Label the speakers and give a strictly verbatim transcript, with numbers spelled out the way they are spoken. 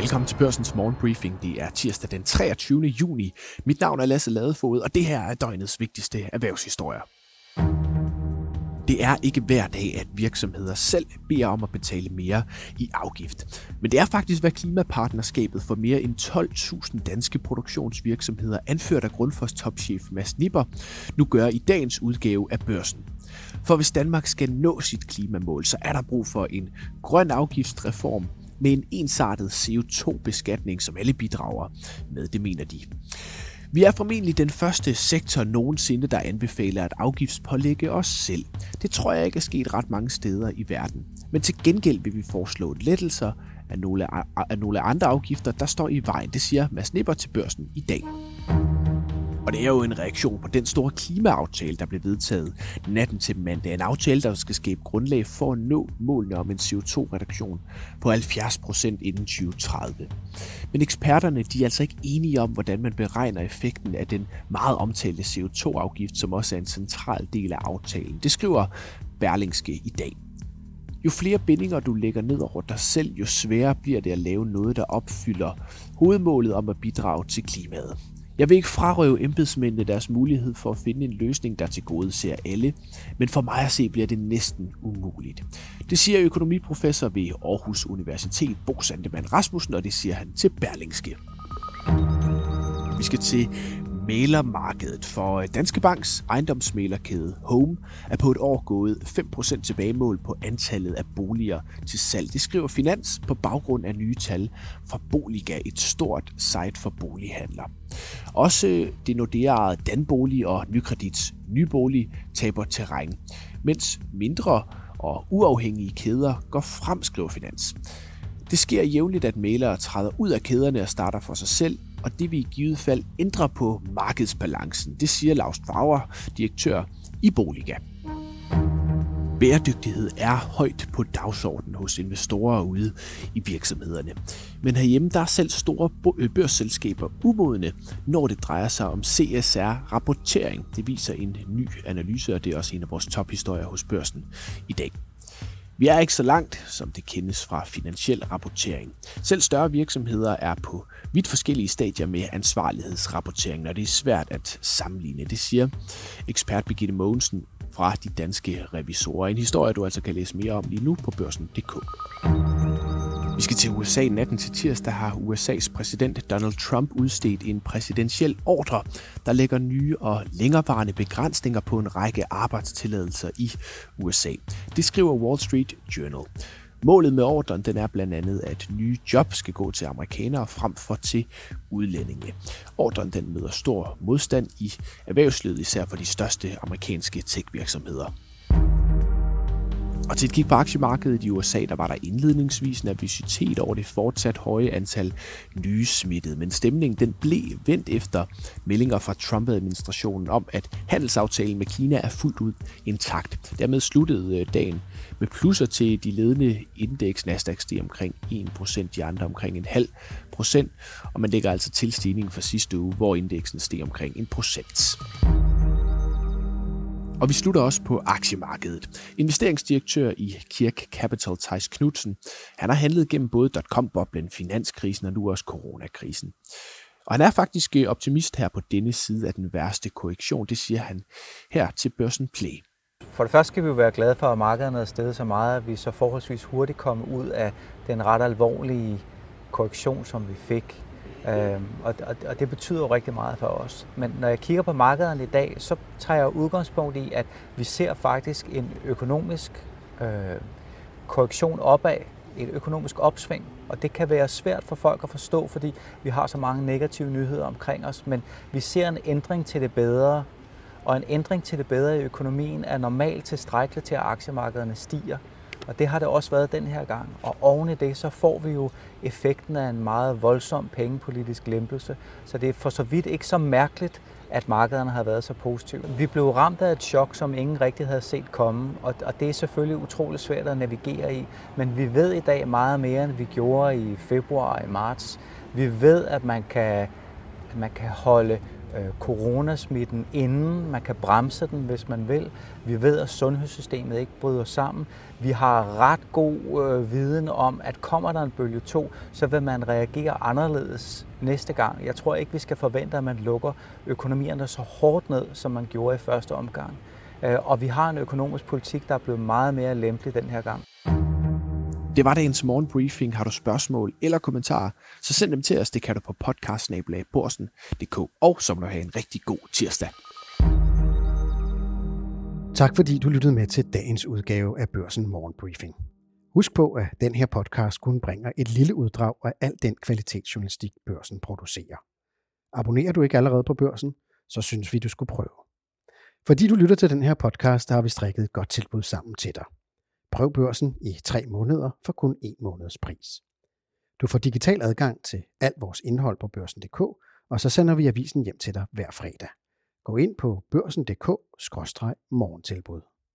Speaker 1: Velkommen til Børsens morgenbriefing. Det er tirsdag den treogtyvende juni. Mit navn er Lasse Ladefoged, og det her er døgnets vigtigste erhvervshistorier. Det er ikke hver dag, at virksomheder selv beder om at betale mere i afgift. Men det er faktisk, hvad klimapartnerskabet for mere end tolv tusind danske produktionsvirksomheder, anført af Grundfos topchef Mads Nipper, nu gør i dagens udgave af Børsen. For hvis Danmark skal nå sit klimamål, så er der brug for en grøn afgiftsreform med en ensartet C O to beskatning, som alle bidrager med, det mener de. Vi er formentlig den første sektor nogensinde, der anbefaler at afgiftspålægge os selv. Det tror jeg ikke er sket ret mange steder i verden. Men til gengæld vil vi foreslå lettelser af nogle, af nogle andre afgifter, der står i vejen. Det siger Mads Nipper til Børsen i dag. Og det er jo en reaktion på den store klimaaftale, der blev vedtaget natten til mandag. En aftale, der skal skabe grundlag for at nå målene om en C O to reduktion på halvfjerds procent inden tyve tredive. Men eksperterne de er altså ikke enige om, hvordan man beregner effekten af den meget omtalte C O to afgift, som også er en central del af aftalen. Det skriver Berlingske i dag. Jo flere bindinger du lægger ned over dig selv, jo sværere bliver det at lave noget, der opfylder hovedmålet om at bidrage til klimaet. Jeg vil ikke frarøve embedsmændene deres mulighed for at finde en løsning, der tilgodeser alle, men for mig at se bliver det næsten umuligt. Det siger økonomiprofessor ved Aarhus Universitet, Bo Sandemann Rasmussen, og det siger han til Berlingske. Vi skal til mæglermarkedet, for Danske Banks ejendomsmæglerkæde Home er på et år gået fem procent tilbagemål på antallet af boliger til salg. Det skriver Finans på baggrund af nye tal fra Boliga, et stort site for bolighandler. Også det Nordea-ejede Danbolig og Nykredits Nybolig taber terræn, mens mindre og uafhængige kæder går frem, skriver Finans. Det sker jævnligt, at mælere træder ud af kæderne og starter for sig selv, og det vil i givet fald ændre på markedsbalancen. Det siger Laust Fauer, direktør i Boliga. Bæredygtighed er højt på dagsordenen hos investorer ude i virksomhederne. Men herhjemme der er selv store børsselskaber umodne, når det drejer sig om C S R-rapportering. Det viser en ny analyse, og det er også en af vores tophistorier hos Børsen i dag. Vi er ikke så langt, som det kendes fra finansiel rapportering. Selv større virksomheder er på vidt forskellige stadier med ansvarlighedsrapportering, og det er svært at sammenligne. Det siger ekspert Birgitte Mogensen fra de danske revisorer. En historie, du altså kan læse mere om lige nu på børsen punktum d k. Vi skal til U S A. Natten til tirsdag har U S A's præsident Donald Trump udstedt en præsidentiel ordre, der lægger nye og længerevarende begrænsninger på en række arbejdstilladelser i U S A. Det skriver Wall Street Journal. Målet med ordren den er blandt andet, at nye job skal gå til amerikanere frem for til udlændinge. Ordren den møder stor modstand i erhvervslivet, især for de største amerikanske tech-virksomheder. Og til et kig på aktiemarkedet i U S A, der var der indledningsvis nervøsitet over det fortsat høje antal nye smittede. Men stemningen den blev vendt efter meldinger fra Trump-administrationen om, at handelsaftalen med Kina er fuldt ud intakt. Dermed sluttede dagen med plusser til de ledende indeks. Nasdaq steg omkring en procent, de andre omkring en halv procent. Og man lægger altså til stigningen fra sidste uge, hvor indeksen steg omkring en procent. Og vi slutter også på aktiemarkedet. Investeringsdirektør i Kirk Capital, Theis Knudsen, han har handlet gennem både dot-com-boblen, finanskrisen og nu også coronakrisen. Og han er faktisk optimist her på denne side af den værste korrektion, det siger han her til Børsen Play.
Speaker 2: For det første skal vi jo være glade for, at markederne er steget så meget, at vi så forholdsvis hurtigt kommer ud af den ret alvorlige korrektion, som vi fik. Øhm, og, og, og det betyder jo rigtig meget for os. Men når jeg kigger på markederne i dag, så tager jeg udgangspunkt i, at vi ser faktisk en økonomisk øh, korrektion opad, et økonomisk opsving. Og det kan være svært for folk at forstå, fordi vi har så mange negative nyheder omkring os. Men vi ser en ændring til det bedre, og en ændring til det bedre i økonomien er normalt tilstrækkeligt til, at aktiemarkederne stiger. Og det har det også været den her gang. Og oven i det, så får vi jo effekten af en meget voldsom pengepolitisk lempelse. Så det er for så vidt ikke så mærkeligt, at markederne har været så positive. Vi blev ramt af et chok, som ingen rigtig havde set komme, og det er selvfølgelig utroligt svært at navigere i. Men vi ved i dag meget mere, end vi gjorde i februar og i marts. Vi ved, at man kan, at man kan holde øh, coronasmitten, inden man kan bremse den, hvis man vil. Vi ved, at sundhedssystemet ikke bryder sammen. Vi har ret god øh, viden om, at kommer der en bølge to, så vil man reagere anderledes næste gang. Jeg tror ikke, vi skal forvente, at man lukker økonomierne så hårdt ned, som man gjorde i første omgang. Øh, og vi har en økonomisk politik, der er blevet meget mere lempelig den her gang.
Speaker 1: Det var dagens morgenbriefing. Har du spørgsmål eller kommentarer, så send dem til os. Det kan du på podcast snabel-a børsen punktum d k. Og så må du have en rigtig god tirsdag.
Speaker 3: Tak fordi du lyttede med til dagens udgave af Børsen Morgenbriefing. Husk på, at den her podcast kun bringer et lille uddrag af al den kvalitetsjournalistik, Børsen producerer. Abonnerer du ikke allerede på Børsen, så synes vi, du skulle prøve. Fordi du lytter til den her podcast, der har vi strikket et godt tilbud sammen til dig. Prøv Børsen i tre måneder for kun en måneds pris. Du får digital adgang til alt vores indhold på børsen punktum d k, og så sender vi avisen hjem til dig hver fredag. Gå ind på børsen punktum d k skråstreg morgentilbud.